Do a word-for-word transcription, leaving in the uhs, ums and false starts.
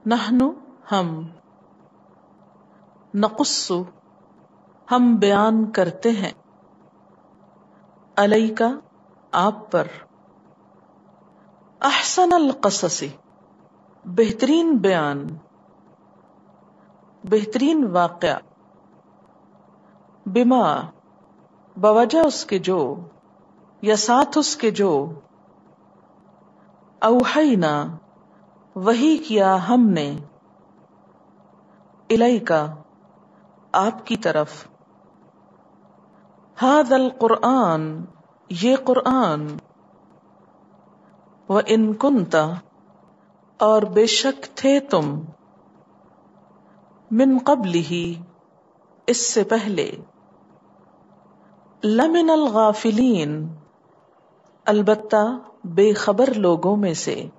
नहनु हम, नकुस्सु हम बयान करते हैं, अलैका आप पर, अहसनल क़ससी बेहतरीन बयान, बेहतरीन वाक़या, बिमा बवजह उसके जो, या साथ उसके जो, औहैना वही किया हमने, इलैका आपकी तरफ, हादल कुरआन ये कुरआन, व इन कुंता और बेशक थे तुम, मिन क़ब्लिही इससे पहले, लमिनल गाफिलीन अलबत्ता बेखबर लोगों में से।